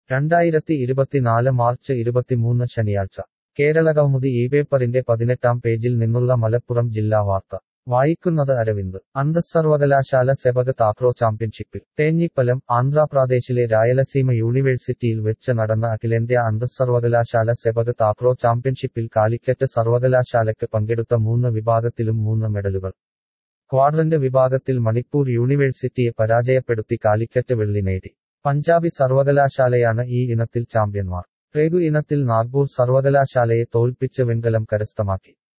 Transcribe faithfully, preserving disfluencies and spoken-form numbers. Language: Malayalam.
രണ്ടായിരത്തി ഇരുപത്തിനാല് മാർച്ച് ഇരുപത്തിമൂന്ന് ശനിയാഴ്ച കേരളകൗമുദി ഈ പേപ്പറിന്റെ പതിനെട്ടാം പേജിൽ നിന്നുള്ള മലപ്പുറം ജില്ലാ വാർത്ത വായിക്കുന്നത് അരവിന്ദ് അന്തഃസർവകലാശാല സെപക് താക്രോ ചാമ്പ്യൻഷിപ്പിൽ തേഞ്ഞിപ്പലം ആന്ധ്രാപ്രദേശിലെ രായലസീമ യൂണിവേഴ്സിറ്റിയിൽ വെച്ച് നടന്ന അഖിലേന്ത്യാ അന്തഃസർവകലാശാല സെപക് താക്രോ ചാമ്പ്യൻഷിപ്പിൽ കാലിക്കറ്റ് സർവകലാശാലയ്ക്ക് പങ്കെടുത്ത മൂന്ന് വിഭാഗത്തിലും മൂന്ന് മെഡലുകൾ ക്വാഡ്രന്റ് വിഭാഗത്തിൽ മണിപ്പൂർ യൂണിവേഴ്സിറ്റിയെ പരാജയപ്പെടുത്തി കാലിക്കറ്റ് വെള്ളി നേടി പഞ്ചാബി സർവകലാശാലയാണ് ഈ ഇനത്തിൽ ചാമ്പ്യന്മാർ റേഗു ഇനത്തിൽ നാഗ്പൂർ സർവകലാശാലയെ തോൽപ്പിച്ച് വെങ്കലം കരസ്ഥമാക്കി